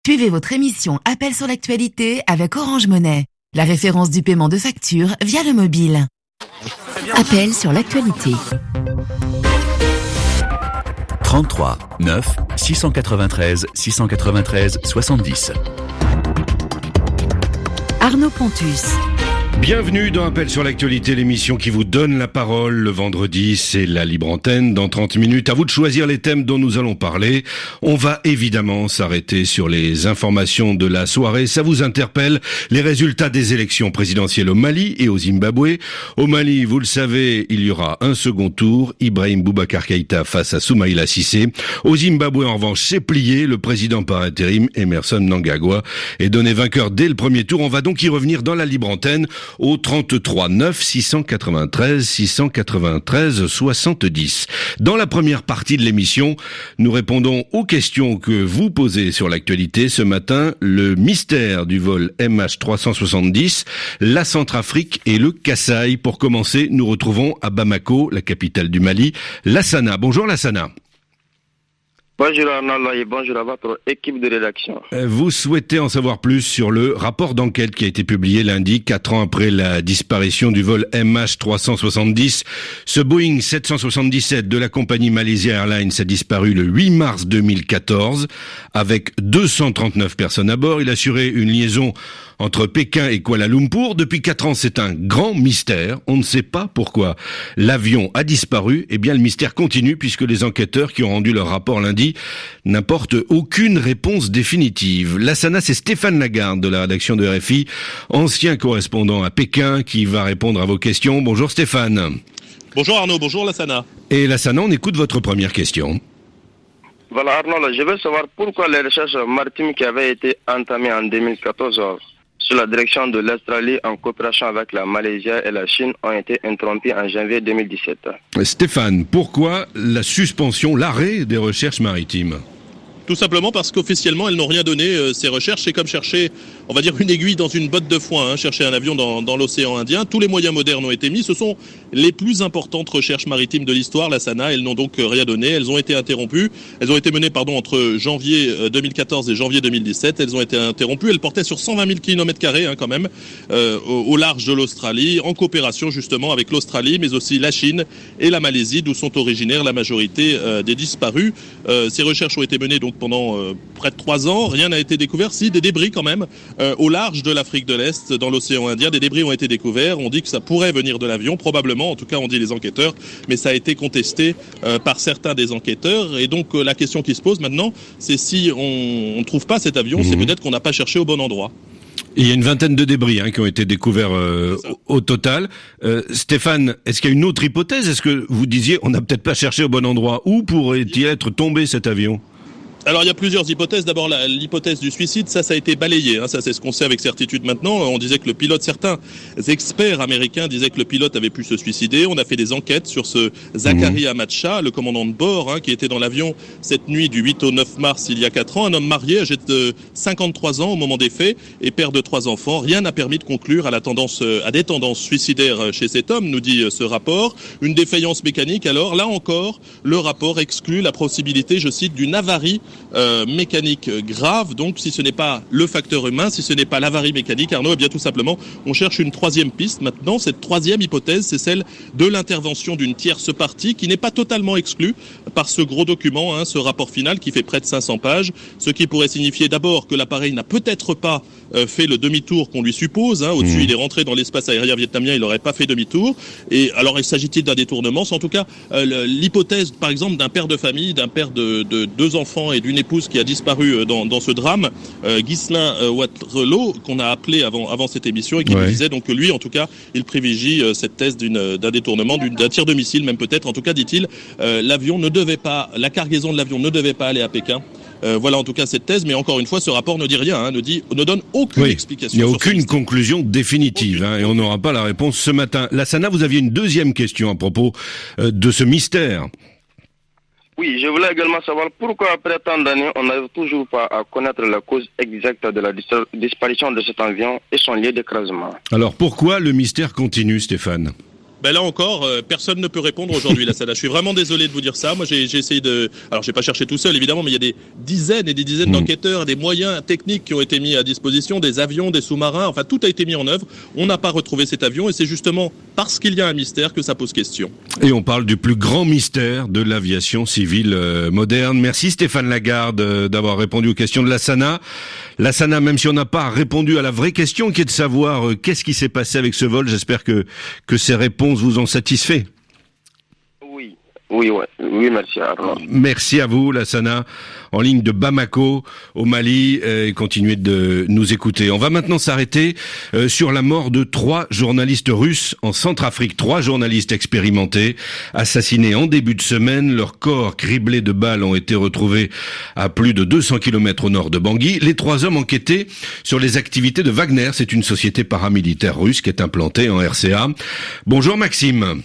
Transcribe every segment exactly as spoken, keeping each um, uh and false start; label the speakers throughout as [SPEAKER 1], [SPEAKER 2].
[SPEAKER 1] Suivez votre émission Appel sur l'actualité avec Orange Money, la référence du paiement de factures via le mobile. Appel sur l'actualité.
[SPEAKER 2] trente-trois neuf six cent quatre-vingt-treize six cent quatre-vingt-treize soixante-dix.
[SPEAKER 1] Arnaud Pontus.
[SPEAKER 3] Bienvenue dans Appel sur l'actualité, l'émission qui vous donne la parole. Le vendredi, c'est la libre antenne. Dans trente minutes, à vous de choisir les thèmes dont nous allons parler. On va évidemment s'arrêter sur les informations de la soirée. Ça vous interpelle, les résultats des élections présidentielles au Mali et au Zimbabwe. Au Mali, vous le savez, il y aura un second tour. Ibrahim Boubacar Keïta face à Soumaïla Cissé. Au Zimbabwe, en revanche, c'est plié. Le président par intérim, Emmerson Mnangagwa, est donné vainqueur dès le premier tour. On va donc y revenir dans la libre antenne au trente-trois neuf six cent quatre-vingt-treize six cent quatre-vingt-treize soixante-dix. Dans la première partie de l'émission, nous répondons aux questions que vous posez sur l'actualité. Ce matin, le mystère du vol M H trois cent soixante-dix, la Centrafrique et le Kasaï. Pour commencer, nous retrouvons à Bamako, la capitale du Mali, Lassana. Bonjour Lassana.
[SPEAKER 4] Bonjour Arnaud et bonjour à votre équipe de rédaction.
[SPEAKER 3] Vous souhaitez en savoir plus sur le rapport d'enquête qui a été publié lundi, quatre ans après la disparition du vol M H trois cent soixante-dix. Ce Boeing sept cent soixante-dix-sept de la compagnie Malaysia Airlines a disparu le huit mars deux mille quatorze avec deux cent trente-neuf personnes à bord. Il assurait une liaison entre Pékin et Kuala Lumpur. Depuis quatre ans, c'est un grand mystère. On ne sait pas pourquoi l'avion a disparu. Eh bien, le mystère continue puisque les enquêteurs qui ont rendu leur rapport lundi n'apportent aucune réponse définitive. Lassana, c'est Stéphane Lagarde de la rédaction de R F I, ancien correspondant à Pékin, qui va répondre à vos questions. Bonjour Stéphane.
[SPEAKER 5] Bonjour Arnaud, bonjour Lassana.
[SPEAKER 3] Et Lassana, on écoute votre première question.
[SPEAKER 4] Voilà Arnaud, je veux savoir pourquoi les recherches maritimes qui avaient été entamées en deux mille quatorze sur la direction de l'Australie en coopération avec la Malaisie et la Chine ont été interrompues en janvier deux mille dix-sept.
[SPEAKER 3] Stéphane, pourquoi la suspension, l'arrêt des recherches maritimes ?
[SPEAKER 5] Tout simplement parce qu'officiellement, elles n'ont rien donné. Euh, ces recherches, c'est comme chercher, on va dire, une aiguille dans une botte de foin, hein, chercher un avion dans, dans l'océan Indien. Tous les moyens modernes ont été mis. Ce sont les plus importantes recherches maritimes de l'histoire, la SANA. Elles n'ont donc rien donné. Elles ont été interrompues. Elles ont été menées, pardon, entre janvier deux mille quatorze et janvier deux mille dix-sept. Elles ont été interrompues. Elles portaient sur cent vingt mille kilomètres carrés, hein, quand même, euh, au, au large de l'Australie, en coopération justement avec l'Australie, mais aussi la Chine et la Malaisie, d'où sont originaires la majorité euh, des disparus. Euh, ces recherches ont été menées donc pendant euh, près de trois ans. Rien n'a été découvert. Si, des débris quand même euh, au large de l'Afrique de l'Est, dans l'océan Indien. Des débris ont été découverts. On dit que ça pourrait venir de l'avion, probablement. En tout cas, on dit les enquêteurs. Mais ça a été contesté euh, par certains des enquêteurs. Et donc, euh, la question qui se pose maintenant, c'est si on ne trouve pas cet avion, mmh. c'est peut-être qu'on n'a pas cherché au bon endroit.
[SPEAKER 3] Il y a une vingtaine de débris hein, qui ont été découverts euh, au, au total. Euh, Stéphane, est-ce qu'il y a une autre hypothèse ? Est-ce que vous disiez on n'a peut-être pas cherché au bon endroit ? Où pourrait-il être tombé cet avion ?
[SPEAKER 5] Alors il y a plusieurs hypothèses. D'abord la, l'hypothèse du suicide, ça ça a été balayé, hein. Ça c'est ce qu'on sait avec certitude maintenant. On disait que le pilote, certains experts américains disaient que le pilote avait pu se suicider. On a fait des enquêtes sur ce Zachary Amatcha, le commandant de bord, hein, qui était dans l'avion cette nuit du huit au neuf mars il y a quatre ans, un homme marié âgé de cinquante-trois ans au moment des faits et père de trois enfants. Rien n'a permis de conclure à la tendance, à des tendances suicidaires chez cet homme, nous dit ce rapport. Une défaillance mécanique. Alors là encore, le rapport exclut la possibilité, je cite, d'une avarie Euh, mécanique grave. Donc si ce n'est pas le facteur humain, si ce n'est pas l'avarie mécanique, Arnaud, eh bien tout simplement on cherche une troisième piste. Maintenant, cette troisième hypothèse, c'est celle de l'intervention d'une tierce partie qui n'est pas totalement exclue par ce gros document, hein, ce rapport final qui fait près de cinq cents pages, ce qui pourrait signifier d'abord que l'appareil n'a peut-être pas euh, fait le demi-tour qu'on lui suppose, hein. Au-dessus, mmh. il est rentré dans l'espace aérien vietnamien, il n'aurait pas fait demi-tour. Et alors, il s'agit-il d'un détournement ? C'est en tout cas euh, l'hypothèse, par exemple, d'un père de famille, d'un père de, de deux enfants et d'une épouse qui a disparu dans, dans ce drame, euh, Ghislain euh, Waterloo, qu'on a appelé avant, avant cette émission et qui ouais. nous disait donc que lui, en tout cas, il privilégie euh, cette thèse d'une, d'un détournement, d'une, d'un tir de missile, même peut-être. En tout cas, dit-il, euh, l'avion ne devait pas, la cargaison de l'avion ne devait pas aller à Pékin. Euh, voilà en tout cas cette thèse, mais encore une fois, ce rapport ne dit rien, hein, ne dit, ne donne aucune
[SPEAKER 3] oui,
[SPEAKER 5] explication.
[SPEAKER 3] Il n'y a aucune conclusion définitive, hein, et on n'aura pas la réponse ce matin. Lassana, vous aviez une deuxième question à propos euh, de ce mystère.
[SPEAKER 4] Oui, je voulais également savoir pourquoi après tant d'années, on n'arrive toujours pas à connaître la cause exacte de la dis- disparition de cet avion et son lieu d'écrasement.
[SPEAKER 3] Alors pourquoi le mystère continue, Stéphane ?
[SPEAKER 5] Ben là encore, euh, personne ne peut répondre aujourd'hui, là, ça, là. Je suis vraiment désolé de vous dire ça. Moi, j'ai, j'ai essayé de... Alors, j'ai pas cherché tout seul, évidemment, mais il y a des dizaines et des dizaines mmh. d'enquêteurs, des moyens techniques qui ont été mis à disposition, des avions, des sous-marins, enfin, tout a été mis en œuvre. On n'a pas retrouvé cet avion et c'est justement parce qu'il y a un mystère que ça pose question.
[SPEAKER 3] Et on parle du plus grand mystère de l'aviation civile euh, moderne. Merci Stéphane Lagarde euh, d'avoir répondu aux questions de la SANA. La SANA, même si on n'a pas répondu à la vraie question qui est de savoir euh, qu'est-ce qui s'est passé avec ce vol, j'espère que, que ces réponses vous ont satisfait.
[SPEAKER 4] Oui, oui, ouais. oui, merci Arnaud.
[SPEAKER 3] Merci à vous, la SANA, en ligne de Bamako, au Mali, euh, et continuez de nous écouter. On va maintenant s'arrêter euh, sur la mort de trois journalistes russes en Centrafrique. Trois journalistes expérimentés, assassinés en début de semaine. Leurs corps criblés de balles ont été retrouvés à plus de deux cents kilomètres au nord de Bangui. Les trois hommes enquêtaient sur les activités de Wagner. C'est une société paramilitaire russe qui est implantée en R C A. Bonjour Maxime.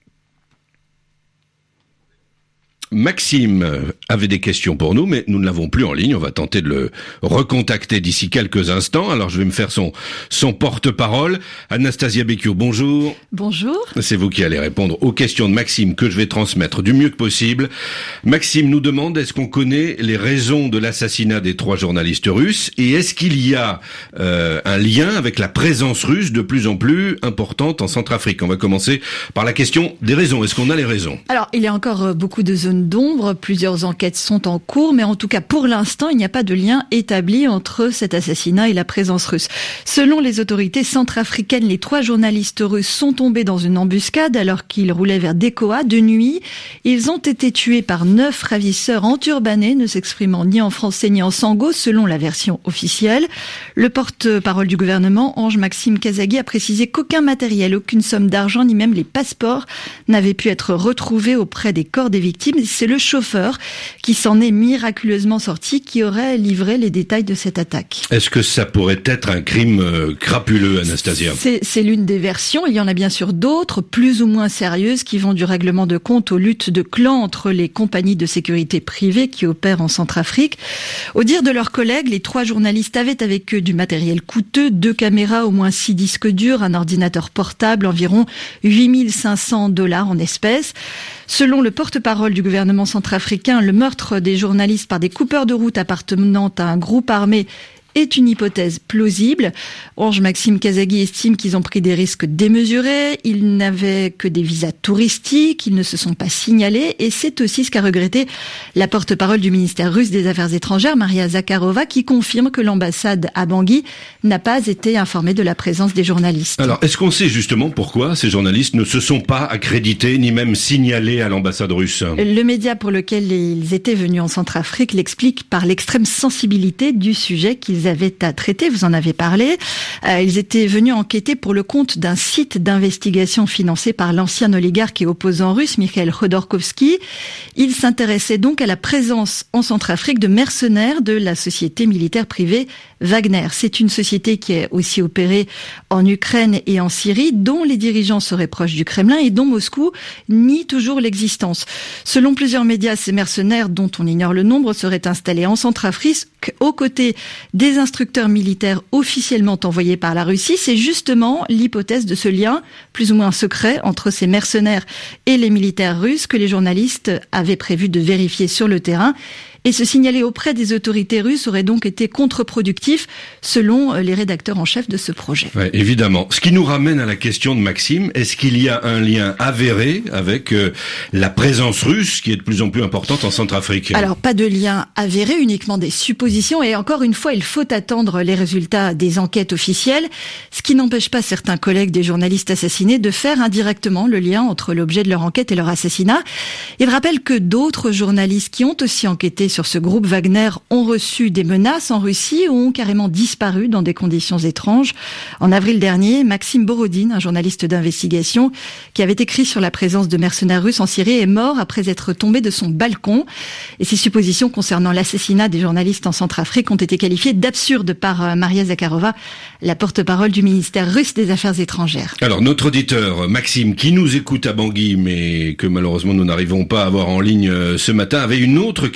[SPEAKER 3] Maxime avait des questions pour nous, mais nous ne l'avons plus en ligne. On va tenter de le recontacter d'ici quelques instants. Alors, je vais me faire son son porte-parole. Anastasia Becchio, bonjour.
[SPEAKER 6] Bonjour.
[SPEAKER 3] C'est vous qui allez répondre aux questions de Maxime que je vais transmettre du mieux que possible. Maxime nous demande, est-ce qu'on connaît les raisons de l'assassinat des trois journalistes russes et est-ce qu'il y a euh, un lien avec la présence russe de plus en plus importante en Centrafrique? On va commencer par la question des raisons. Est-ce qu'on a les raisons?
[SPEAKER 6] Alors, il y a encore beaucoup de zones d'ombre, plusieurs enquêtes sont en cours, mais en tout cas pour l'instant, il n'y a pas de lien établi entre cet assassinat et la présence russe. Selon les autorités centrafricaines, les trois journalistes russes sont tombés dans une embuscade alors qu'ils roulaient vers Dekoa de nuit. Ils ont été tués par neuf ravisseurs enturbanés, ne s'exprimant ni en français ni en sango, selon la version officielle. Le porte-parole du gouvernement, Ange-Maxime Kazagui, a précisé qu'aucun matériel, aucune somme d'argent, ni même les passeports n'avaient pu être retrouvés auprès des corps des victimes. C'est le chauffeur qui s'en est miraculeusement sorti qui aurait livré les détails de cette attaque.
[SPEAKER 3] Est-ce que ça pourrait être un crime euh, crapuleux, Anastasia?
[SPEAKER 6] C'est, c'est l'une des versions. Il y en a bien sûr d'autres, plus ou moins sérieuses, qui vont du règlement de compte aux luttes de clans entre les compagnies de sécurité privées qui opèrent en Centrafrique. Au dire de leurs collègues, les trois journalistes avaient avec eux du matériel coûteux, deux caméras, au moins six disques durs, un ordinateur portable, environ huit mille cinq cents dollars en espèces. Selon le porte-parole du gouvernement centrafricain, le meurtre des journalistes par des coupeurs de route appartenant à un groupe armé est une hypothèse plausible. Ange-Maxime Kazagui estime qu'ils ont pris des risques démesurés, ils n'avaient que des visas touristiques, ils ne se sont pas signalés, et c'est aussi ce qu'a regretté la porte-parole du ministère russe des Affaires étrangères, Maria Zakharova, qui confirme que l'ambassade à Bangui n'a pas été informée de la présence des journalistes.
[SPEAKER 3] Alors, est-ce qu'on sait justement pourquoi ces journalistes ne se sont pas accrédités, ni même signalés à l'ambassade russe?
[SPEAKER 6] Le média pour lequel ils étaient venus en Centrafrique l'explique par l'extrême sensibilité du sujet qu'ils avaient à traiter, vous en avez parlé. Euh, ils étaient venus enquêter pour le compte d'un site d'investigation financé par l'ancien oligarque et opposant russe Mikhail Khodorkovsky. Ils s'intéressaient donc à la présence en Centrafrique de mercenaires de la société militaire privée Wagner. C'est une société qui est aussi opérée en Ukraine et en Syrie, dont les dirigeants seraient proches du Kremlin et dont Moscou nie toujours l'existence. Selon plusieurs médias, ces mercenaires, dont on ignore le nombre, seraient installés en Centrafrique aux côtés des instructeurs militaires officiellement envoyés par la Russie. C'est justement l'hypothèse de ce lien, plus ou moins secret, entre ces mercenaires et les militaires russes que les journalistes avaient prévu de vérifier sur le terrain. Et se signaler auprès des autorités russes aurait donc été contre-productif, selon les rédacteurs en chef de ce projet.
[SPEAKER 3] Ouais, évidemment. Ce qui nous ramène à la question de Maxime, est-ce qu'il y a un lien avéré avec euh, la présence russe qui est de plus en plus importante en Centrafrique?
[SPEAKER 6] Alors, pas de lien avéré, uniquement des suppositions. Et encore une fois, il faut attendre les résultats des enquêtes officielles, ce qui n'empêche pas certains collègues des journalistes assassinés de faire indirectement le lien entre l'objet de leur enquête et leur assassinat. Il rappelle que d'autres journalistes qui ont aussi enquêté sur ce groupe Wagner ont reçu des menaces en Russie ou ont carrément disparu dans des conditions étranges. En avril dernier, Maxime Borodine, un journaliste d'investigation qui avait écrit sur la présence de mercenaires russes en Syrie, est mort après être tombé de son balcon. Et ces suppositions concernant l'assassinat des journalistes en Centrafrique ont été qualifiées d'absurdes par Maria Zakharova, la porte-parole du ministère russe des Affaires étrangères.
[SPEAKER 3] Alors, notre auditeur Maxime, qui nous écoute à Bangui, mais que malheureusement nous n'arrivons pas à avoir en ligne ce matin, avait une autre question.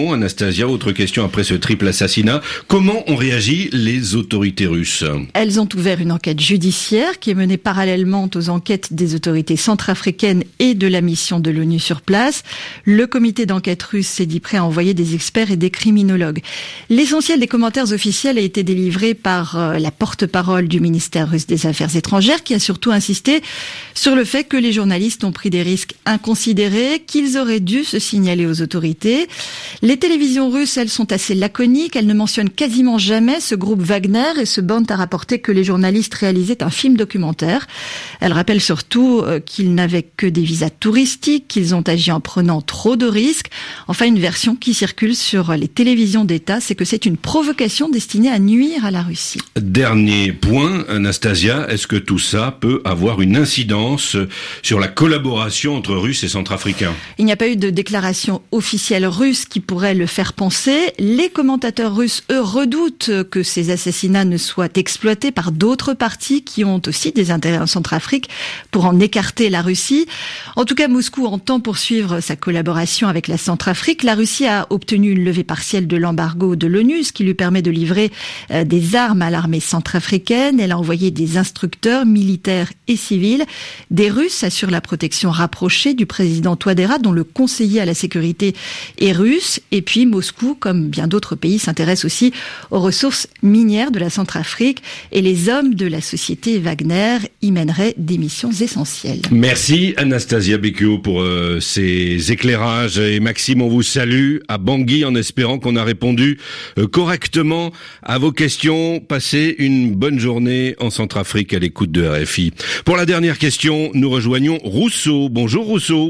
[SPEAKER 3] question, Anastasia, autre question après ce triple assassinat. Comment ont réagi les autorités russes?
[SPEAKER 6] Elles ont ouvert une enquête judiciaire qui est menée parallèlement aux enquêtes des autorités centrafricaines et de la mission de l'ONU sur place. Le comité d'enquête russe s'est dit prêt à envoyer des experts et des criminologues. L'essentiel des commentaires officiels a été délivré par la porte-parole du ministère russe des Affaires étrangères, qui a surtout insisté sur le fait que les journalistes ont pris des risques inconsidérés, qu'ils auraient dû se signaler aux autorités. Les télévisions russes, elles, sont assez laconiques. Elles ne mentionnent quasiment jamais ce groupe Wagner et se bornent à rapporter que les journalistes réalisaient un film documentaire. Elles rappellent surtout qu'ils n'avaient que des visas touristiques, qu'ils ont agi en prenant trop de risques. Enfin, une version qui circule sur les télévisions d'État, c'est que c'est une provocation destinée à nuire à la Russie.
[SPEAKER 3] Dernier point, Anastasia, est-ce que tout ça peut avoir une incidence sur la collaboration entre Russes et Centrafricains?
[SPEAKER 6] Il n'y a pas eu de déclaration officielle russe qui pourrait le faire penser. Les commentateurs russes, eux, redoutent que ces assassinats ne soient exploités par d'autres partis qui ont aussi des intérêts en Centrafrique pour en écarter la Russie. En tout cas, Moscou entend poursuivre sa collaboration avec la Centrafrique. La Russie a obtenu une levée partielle de l'embargo de l'ONU, ce qui lui permet de livrer euh, des armes à l'armée centrafricaine. Elle a envoyé des instructeurs militaires et civils. Des Russes assurent la protection rapprochée du président Touadéra, dont le conseiller à la sécurité est russe. Et puis Moscou, comme bien d'autres pays, s'intéresse aussi aux ressources minières de la Centrafrique. Et les hommes de la société Wagner y mèneraient des missions essentielles.
[SPEAKER 3] Merci Anastasia Becchio pour euh, ces éclairages. Et Maxime, on vous salue à Bangui en espérant qu'on a répondu euh, correctement à vos questions. Passez une bonne journée en Centrafrique à l'écoute de R F I. Pour la dernière question, nous rejoignons Rousseau. Bonjour Rousseau.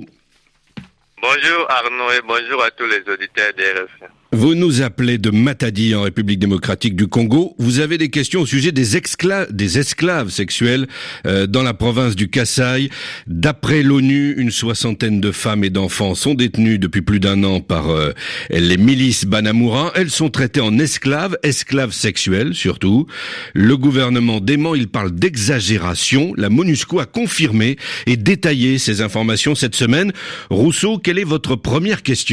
[SPEAKER 7] Bonjour Arnaud et bonjour à tous les auditeurs de R F I.
[SPEAKER 3] Vous nous appelez de Matadi en République démocratique du Congo. Vous avez des questions au sujet des, excla- des esclaves sexuels euh, dans la province du Kasaï. D'après l'ONU, une soixantaine de femmes et d'enfants sont détenus depuis plus d'un an par euh, les milices Banamura. Elles sont traitées en esclaves, esclaves sexuels surtout. Le gouvernement dément, il parle d'exagération. La MONUSCO a confirmé et détaillé ces informations cette semaine. Rousseau, quelle est votre première question ?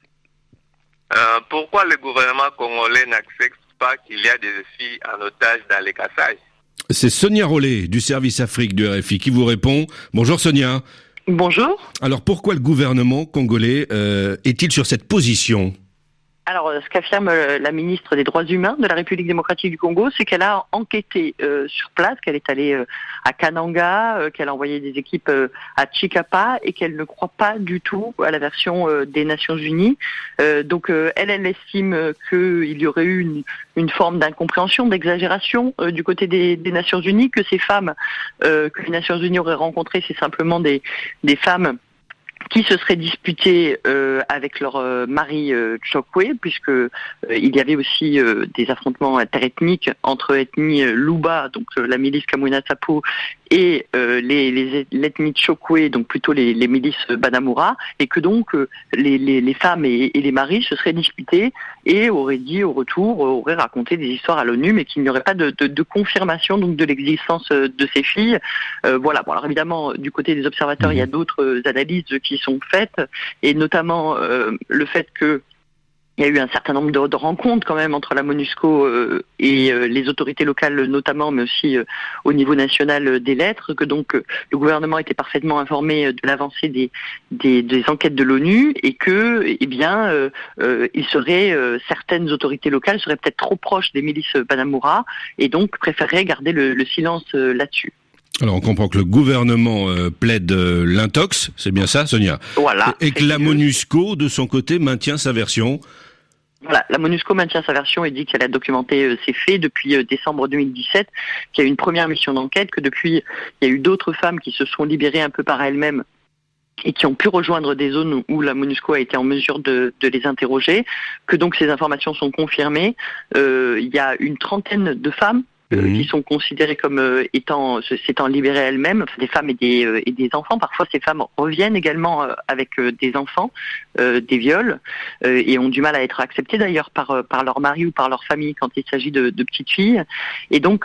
[SPEAKER 7] Euh, pourquoi le gouvernement congolais n'accepte pas qu'il y a des filles en otage dans les Kasaï?
[SPEAKER 3] C'est Sonia Rollet du service Afrique de R F I qui vous répond. Bonjour Sonia.
[SPEAKER 8] Bonjour.
[SPEAKER 3] Alors pourquoi le gouvernement congolais euh, est-il sur cette position ?
[SPEAKER 8] Alors, ce qu'affirme la ministre des Droits humains de la République démocratique du Congo, c'est qu'elle a enquêté euh, sur place, qu'elle est allée euh, à Kananga, euh, qu'elle a envoyé des équipes euh, à Chikapa et qu'elle ne croit pas du tout à la version euh, des Nations Unies. Euh, donc, euh, elle, elle estime qu'il y aurait eu une, une forme d'incompréhension, d'exagération euh, du côté des, des Nations Unies, que ces femmes euh, que les Nations Unies auraient rencontrées, c'est simplement des, des femmes qui se seraient disputées euh, avec leur euh, mari euh, Chokwe, puisque euh, il y avait aussi euh, des affrontements interethniques entre ethnies euh, Luba, donc euh, la milice Kamwina Sapo, et euh, les, les, l'ethnie Chokwe, donc plutôt les, les milices Banamura, et que donc euh, les, les, les femmes et, et les maris se seraient disputés et auraient dit au retour, euh, auraient raconté des histoires à l'ONU, mais qu'il n'y aurait pas de, de, de confirmation donc de l'existence de ces filles. Euh, voilà. Bon, alors évidemment, du côté des observateurs, il y a d'autres analyses qui sont faites, et notamment euh, le fait que il y a eu un certain nombre de, de rencontres quand même entre la MONUSCO euh, et euh, les autorités locales notamment, mais aussi euh, au niveau national euh, des lettres, que donc euh, le gouvernement était parfaitement informé de l'avancée des, des, des enquêtes de l'ONU, et que, eh bien, euh, euh, il serait euh, certaines autorités locales seraient peut-être trop proches des milices Banamura et donc préféreraient garder le, le silence euh, là-dessus.
[SPEAKER 3] Alors on comprend que le gouvernement euh, plaide euh, l'intox, c'est bien ça Sonia ?
[SPEAKER 8] Voilà.
[SPEAKER 3] Et que la MONUSCO, de son côté, maintient sa version.
[SPEAKER 8] Voilà, la MONUSCO maintient sa version et dit qu'elle a documenté euh, ces faits depuis euh, décembre deux mille dix-sept, qu'il y a eu une première mission d'enquête, que depuis, il y a eu d'autres femmes qui se sont libérées un peu par elles-mêmes et qui ont pu rejoindre des zones où la MONUSCO a été en mesure de, de les interroger, que donc ces informations sont confirmées. Euh, il y a une trentaine de femmes Euh, mmh. qui sont considérées comme euh, étant s'étant libérées elles-mêmes, enfin, des femmes et des, euh, et des enfants. Parfois, ces femmes reviennent également euh, avec euh, des enfants, euh, des viols, euh, et ont du mal à être acceptées d'ailleurs par, euh, par leur mari ou par leur famille quand il s'agit de, de petites filles. Et donc, euh,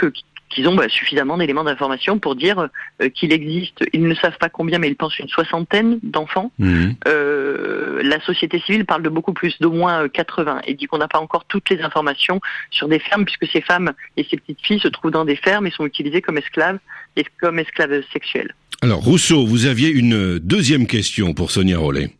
[SPEAKER 8] qu'ils ont bah, suffisamment d'éléments d'information pour dire euh, qu'il existe, ils ne savent pas combien, mais ils pensent une soixantaine d'enfants. Mmh. Euh, la société civile parle de beaucoup plus, d'au moins quatre-vingts, et dit qu'on n'a pas encore toutes les informations sur des fermes, puisque ces femmes et ces petites filles se trouvent dans des fermes et sont utilisées comme esclaves et comme esclaves sexuelles.
[SPEAKER 3] Alors Rousseau, vous aviez une deuxième question pour Sonia Rollet.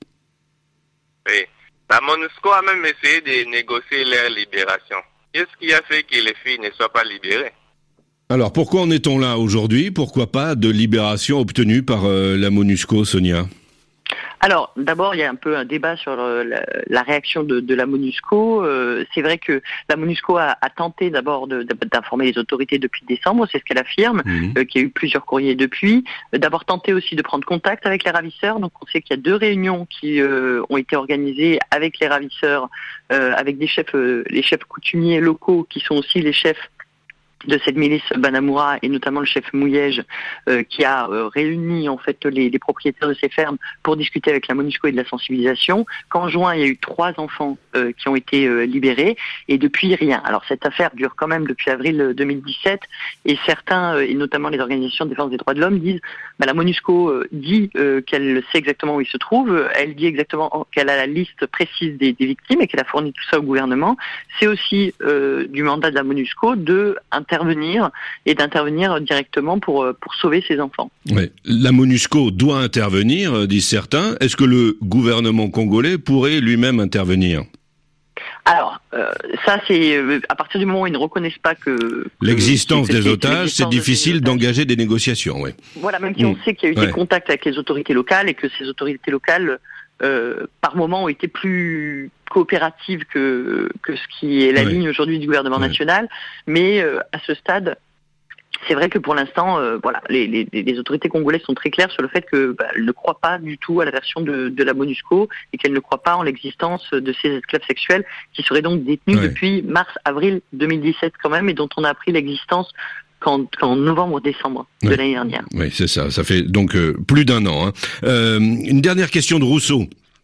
[SPEAKER 7] Oui, la MONUSCO a même essayé de négocier leur libération. Qu'est-ce qui a fait que les filles ne soient pas libérées?
[SPEAKER 3] Alors, pourquoi en est-on là aujourd'hui? Pourquoi pas de libération obtenue par euh, la MONUSCO, Sonia?
[SPEAKER 8] Alors, d'abord, il y a un peu un débat sur le, la, la réaction de, de la MONUSCO. Euh, c'est vrai que la MONUSCO a, a tenté d'abord de, de, d'informer les autorités depuis décembre, c'est ce qu'elle affirme, mmh. euh, qu'il y a eu plusieurs courriers depuis. Euh, d'abord tenté aussi de prendre contact avec les ravisseurs. Donc, on sait qu'il y a deux réunions qui euh, ont été organisées avec les ravisseurs, euh, avec des chefs, euh, les chefs coutumiers locaux qui sont aussi les chefs de cette milice Banamura, et notamment le chef Mouyège, euh, qui a euh, réuni en fait les, les propriétaires de ces fermes pour discuter avec la MONUSCO et de la sensibilisation. Qu'en juin, il y a eu trois enfants euh, qui ont été euh, libérés, et depuis rien. Alors cette affaire dure quand même depuis avril deux mille dix-sept, et certains, euh, et notamment les organisations de défense des droits de l'homme, disent bah, la MONUSCO euh, dit euh, qu'elle sait exactement où ils se trouvent, elle dit exactement qu'elle a la liste précise des, des victimes et qu'elle a fourni tout ça au gouvernement. C'est aussi euh, du mandat de la MONUSCO de intervenir et d'intervenir directement pour pour sauver ces enfants.
[SPEAKER 3] Ouais. La MONUSCO doit intervenir, disent certains. Est-ce que le gouvernement congolais pourrait lui-même intervenir?
[SPEAKER 8] Alors, euh, ça c'est euh, à partir du moment où ils ne reconnaissent pas que, que
[SPEAKER 3] l'existence
[SPEAKER 8] que
[SPEAKER 3] des otages, c'est difficile de d'engager des négociations. Oui.
[SPEAKER 8] Voilà, même si mmh. on sait qu'il y a eu ouais. des contacts avec les autorités locales et que ces autorités locales, euh, par moment, ont été plus coopératives que que ce qui est la ouais. ligne aujourd'hui du gouvernement ouais. national. Mais euh, à ce stade, c'est vrai que pour l'instant, euh, voilà, les, les, les autorités congolaises sont très claires sur le fait qu'elles bah, ne croient pas du tout à la version de, de la MONUSCO et qu'elles ne croient pas en l'existence de ces esclaves sexuels qui seraient donc détenus ouais. depuis mars-avril deux mille dix-sept quand même, et dont on a appris l'existence qu'en, qu'en novembre-décembre de ouais. l'année dernière.
[SPEAKER 3] Oui, c'est ça. Ça fait donc euh, plus d'un an. Hein. Euh, une dernière question de Rousseau.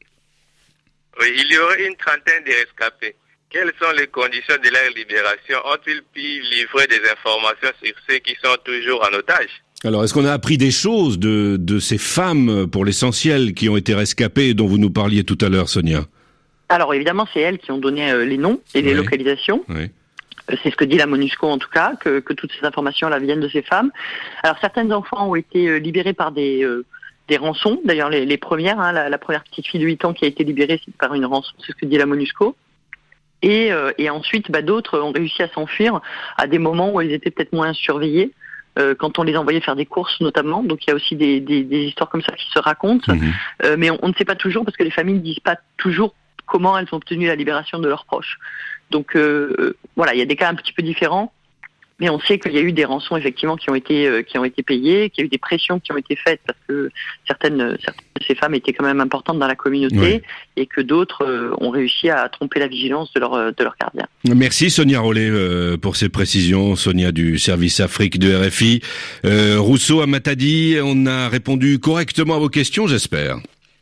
[SPEAKER 7] Oui, il y aurait une trentaine de rescapés. Quelles sont les conditions de leur libération? Ont-ils pu livrer des informations sur ceux qui sont toujours en otage?
[SPEAKER 3] Alors, est-ce qu'on a appris des choses de, de ces femmes, pour l'essentiel, qui ont été rescapées, dont vous nous parliez tout à l'heure, Sonia?
[SPEAKER 8] Alors, évidemment, c'est elles qui ont donné euh, les noms et les oui. localisations. Oui. Euh, c'est ce que dit la MONUSCO, en tout cas, que, que toutes ces informations-là viennent de ces femmes. Alors, certains enfants ont été euh, libérés par des... Euh, des rançons, d'ailleurs les, les premières, hein, la, la première petite fille de huit ans qui a été libérée, c'est par une rançon, c'est ce que dit la MONUSCO. Et, euh, et ensuite, bah, d'autres ont réussi à s'enfuir à des moments où ils étaient peut-être moins surveillés, euh, quand on les envoyait faire des courses notamment. Donc il y a aussi des, des, des histoires comme ça qui se racontent, mmh. euh, mais on, on ne sait pas toujours parce que les familles ne disent pas toujours comment elles ont obtenu la libération de leurs proches. Donc euh, voilà, il y a des cas un petit peu différents. Mais on sait qu'il y a eu des rançons effectivement qui ont été euh, qui ont été payées, qu'il y a eu des pressions qui ont été faites parce que certaines certaines de ces femmes étaient quand même importantes dans la communauté ouais. et que d'autres euh, ont réussi à tromper la vigilance de leur de leur gardien.
[SPEAKER 3] Merci Sonia Rollet euh, pour ces précisions, Sonia du service Afrique de R F I. Euh, Rousseau à Matadi, on a répondu correctement à vos questions, j'espère.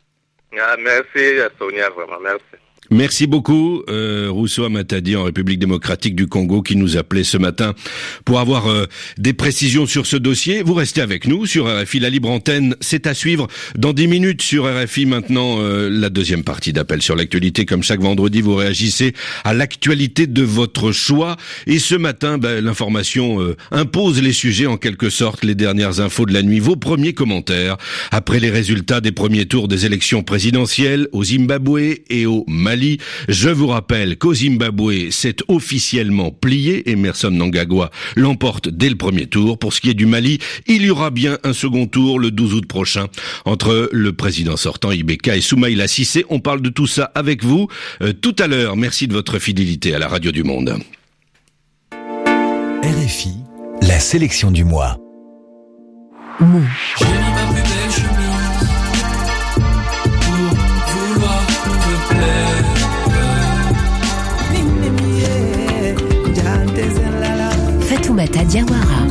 [SPEAKER 7] Ah, merci Sonia, vraiment merci.
[SPEAKER 3] Merci beaucoup, euh, Rousseau Amatadi en République démocratique du Congo qui nous appelait ce matin pour avoir euh, des précisions sur ce dossier. Vous restez avec nous sur R F I, la libre antenne, c'est à suivre dans dix minutes sur R F I. Maintenant, euh, la deuxième partie d'Appel sur l'actualité. Comme chaque vendredi, vous réagissez à l'actualité de votre choix. Et ce matin, ben, l'information euh, impose les sujets en quelque sorte, les dernières infos de la nuit. Vos premiers commentaires après les résultats des premiers tours des élections présidentielles au Zimbabwe et au Mali. Je vous rappelle qu'au Zimbabwe, c'est officiellement plié. Emerson Mnangagwa l'emporte dès le premier tour. Pour ce qui est du Mali, il y aura bien un second tour le douze août prochain entre le président sortant Ibeka et Soumaïla Cissé. On parle de tout ça avec vous euh, tout à l'heure. Merci de votre fidélité à la radio du Monde.
[SPEAKER 9] R F I, la sélection du mois.
[SPEAKER 10] Mmh. J'ai mis ma plus belle chemise pour vouloir te plaire.
[SPEAKER 1] Fatoumata Diawara.